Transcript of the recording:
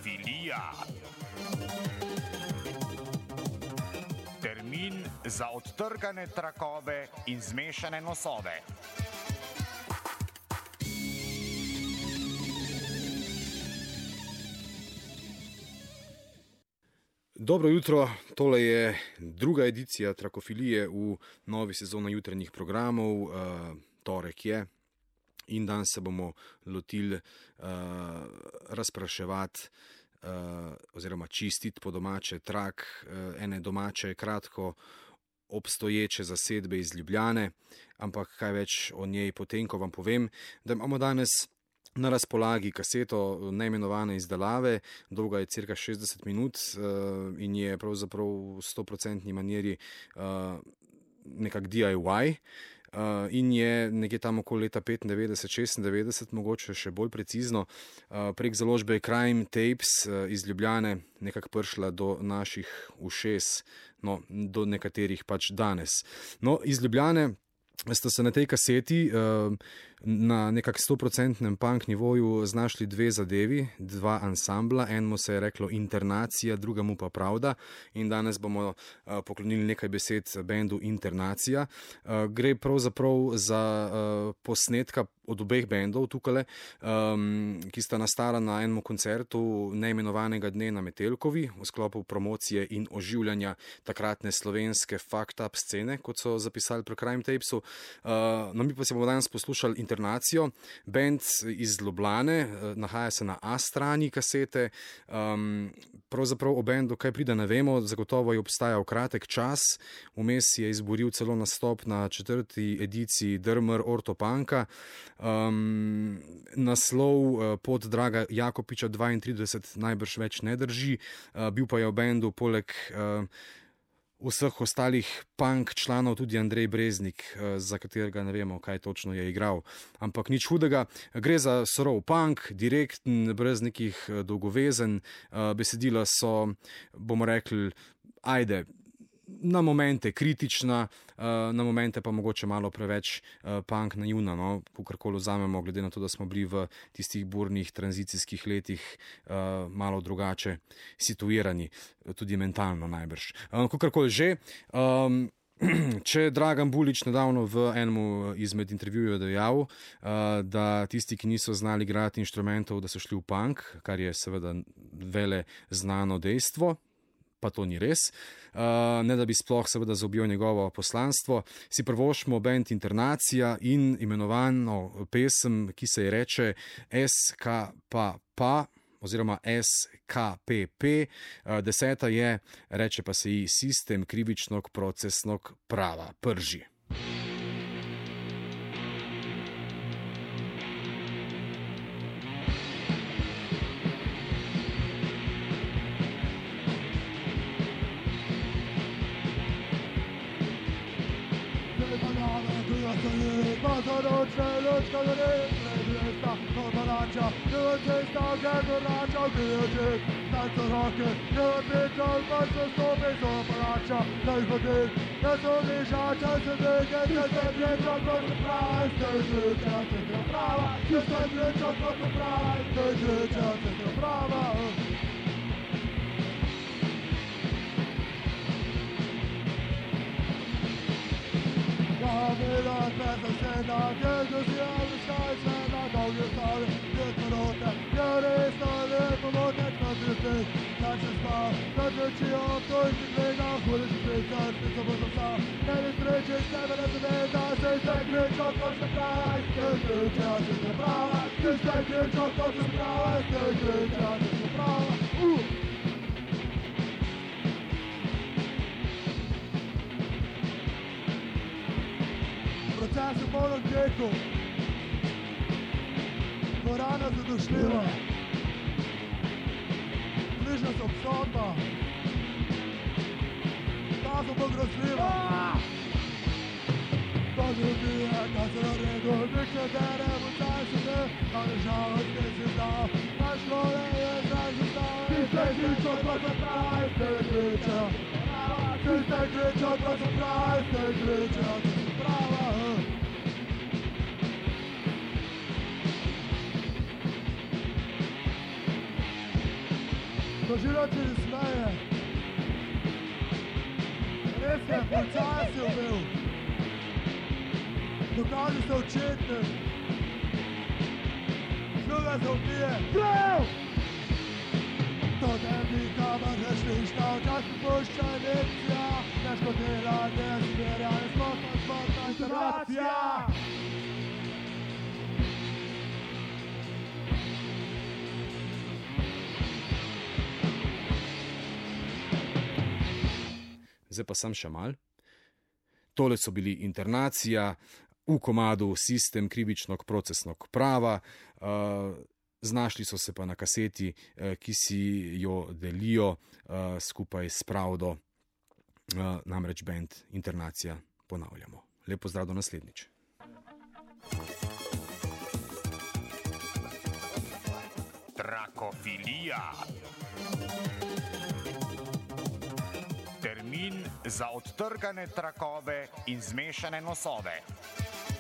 Trakofilija. Termin za odtrgane trakove in zmešane nosove. Dobro jutro, tole je druga edicija Trakofilije v novi sezoni jutranjih programov. Torek je in danes se bomo lotili razpraševati oziroma čistiti po domače trak ene domače kratko obstoječe zasedbe iz Ljubljane, ampak kaj več o njej potem, ko vam povem, da imamo danes na razpolagi kaseto neimenovane izdelave, dolga je cirka 60 minut in je pravzaprav v 100% maniri nekak DIY in je nekje tam okoli leta 95-96, mogoče še bolj precizno, prek založbe Crime Tapes iz Ljubljane nekako prišla do naših ušes, no, do nekaterih pač danes. No, iz Ljubljane sta se na tej kaseti na nekak 100% punk nivoju znašli dve zadevi, dva ansambla, enemu se je reklo Internacija, drugemu pa Pravda, in danes bomo poklonili nekaj besed bendu Internacija. Gre pravzaprav za posnetka od obeh bendov tukale, ki sta nastala na enem koncertu neimenovanega dne na Metelkovi v sklopu promocije in oživljanja takratne slovenske fucked up scene, kot so zapisali pri Crime Tapesu. No, mi pa se bomo danes poslušali Internacijo, bend iz Ljubljane, nahaja se na A strani kasete. Pravzaprav o bendu kaj pride ne vemo, zagotovo je obstajal kratek čas, vmes je izboril celo nastop na 4. ediciji Drmr Ortopanka. Naslov Pot Draga Jakopiča 32 najbrž več ne drži, bil pa je v bendu poleg vseh ostalih punk članov tudi Andrej Breznik, za katerega ne vemo, kaj točno je igral. Ampak nič hudega, gre za surov punk, direkten, brez nekih dolgovezen. Besedila so, bomo rekli, ajde, na momente kritična, na momente pa mogoče malo preveč punk naivna, no, kakorkoli vzamemo, glede na to, da smo bili v tistih burnih tranzicijskih letih malo drugače situirani, tudi mentalno najbrž. Kakorkoli že, če Dragan Bulič nedavno v enem izmed intervjujev dejal, da tisti, ki niso znali igrati inštrumentov, da so šli v punk, kar je seveda vele znano dejstvo, pa to ni res, ne da bi sploh seveda zaobjel njegovo poslanstvo, si privoščimo bend Internacija in imenovano pesem, ki se je reče SKPP oziroma SKPP, 10. je, reče pa se ji Sistem krivičnog procesnog prava, prži. Noche ludzka jest pomarańcza, jest tak jak orancza, gdzie tak co roky, wieczór, bardzo stopy są pomarańcza, najchody, na sobie żacza, sobie jest wieczór, proszę prawa, jest życia, jest prawa, jest wieczór, proszę prawa, jest życia, jest prawa. Kamera tvättar sina gudosjävlar skajsarna dagen stare Götteråten gör det större på måtet för driftet Kanske spa, kanske tjejom, då inte kvinna Håller sig flyttar, flyttar på som sa När det sträcker stämmer det som väntar Sig säkert tjock och så bra Störst ut, jag sitter bra Sig säkert tjock och så bra Störst ut, jag sitter bra Procesi polnog teku Dvorana zadušljiva Bližna se obsodba Kazen bo grozljiva To ljudi je, da se na redu Nik ne dere, vcaj se ne Ali žalost ne si znao Naš škole je zažuzdao Ti ste kričo, pa se pravi Ste kričo Ti ste kričo, pa se pravi Ste kričo, ti se prava Požirati ne smeje. Res je, policaj si ubil. Dokaži se očetni. Sluga se ubije. Prav! To tebi kamer rešlišta, včasih pušča injekcija. Težko dela, ne zmerja, ne smotna integracija. Zdaj pa sam še mal. Tole so bili Internacija, v komadu Sistem krivičnog procesnog prava. Znašli so se pa na kaseti, ki si jo delijo skupaj s Pravdo, namreč band Internacija, ponavljamo. Lep pozdrav do naslednjič. Trakofilija. Termin za odtrgane trakove in zmešane nosove.